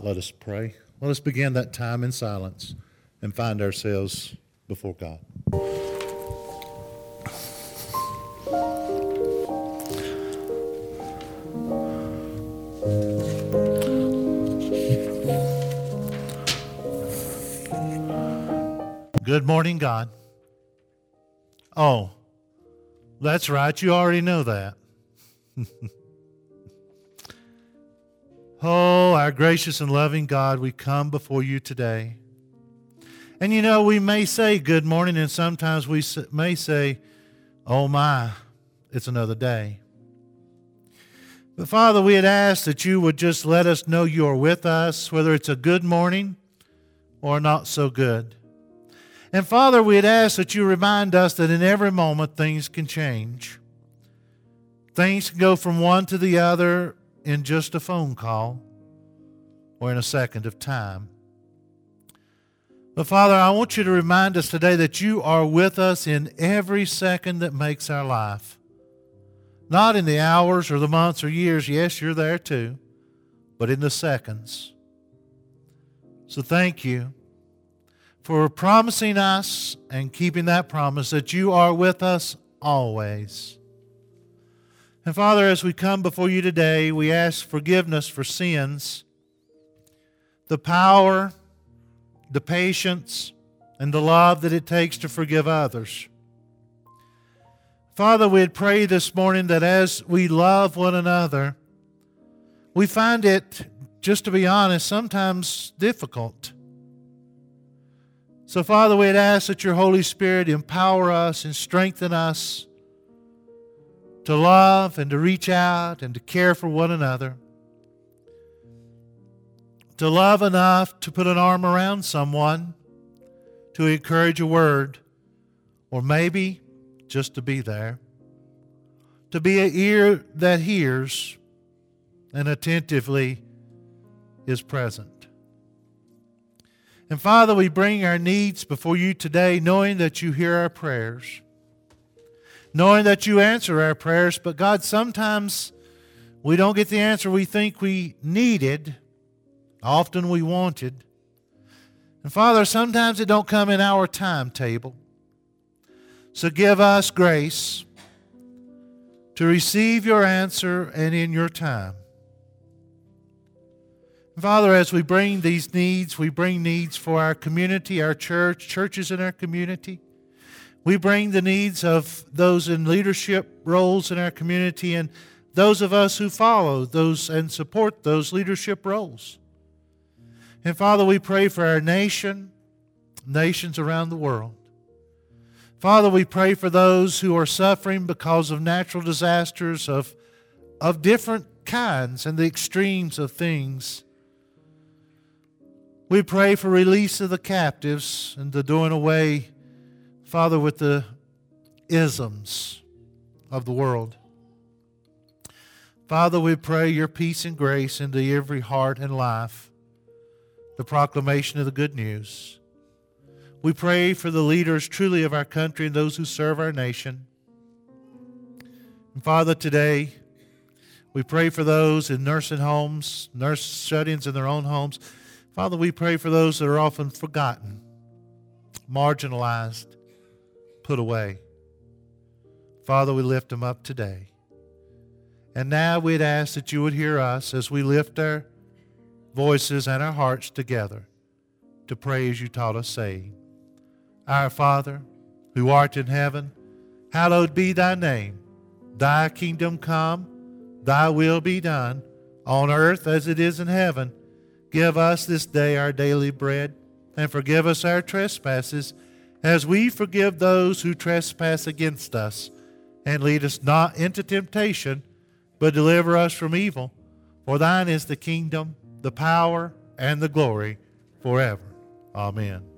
Let us pray. Let us begin that time in silence and find ourselves before God. Good morning, God. Oh, that's right. You already know that. Oh, our gracious and loving God, we come before you today. And you know, we may say good morning, and sometimes we may say, oh my, it's another day. But Father, we had asked that you would just let us know you are with us, whether it's a good morning or not so good. And Father, we had asked that you remind us that in every moment things can change. Things can go from one to the other in just a phone call or in a second of time. But Father, I want you to remind us today that you are with us in every second that makes our life. Not in the hours or the months or years. Yes, you're there too, but in the seconds. So thank you for promising us and keeping that promise that you are with us always. And Father, as we come before you today, we ask forgiveness for sins, the power, the patience, and the love that it takes to forgive others. Father, we'd pray this morning that as we love one another, we find it, just to be honest, sometimes difficult. So, Father, we'd ask that your Holy Spirit empower us and strengthen us to love and to reach out and to care for one another. To love enough to put an arm around someone, to encourage a word, or maybe just to be there. To be an ear that hears and attentively is present. And Father, we bring our needs before you today, knowing that you hear our prayers, knowing that you answer our prayers, but God, sometimes we don't get the answer we think we needed. Often we wanted. And Father, sometimes it don't come in our timetable. So give us grace to receive your answer and in your time. And Father, as we bring these needs, we bring needs for our community, our church, churches in our community. We bring the needs of those in leadership roles in our community and those of us who follow those and support those leadership roles. And Father, we pray for our nation, nations around the world. Father, we pray for those who are suffering because of natural disasters of different kinds and the extremes of things. We pray for release of the captives and the doing away, Father, with the isms of the world. Father, we pray your peace and grace into every heart and life, the proclamation of the good news. We pray for the leaders truly of our country and those who serve our nation. And Father, today we pray for those in nursing homes, nurse shut-ins in their own homes. Father, we pray for those that are often forgotten, marginalized, put away. Father, we lift them up today. And now we'd ask that you would hear us as we lift our voices and our hearts together to pray as you taught us, saying, Our Father, who art in heaven, hallowed be thy name. Thy kingdom come, thy will be done, on earth as it is in heaven. Give us this day our daily bread, and forgive us our trespasses, as we forgive those who trespass against us. And lead us not into temptation, but deliver us from evil. For thine is the kingdom, the power, and the glory forever. Amen.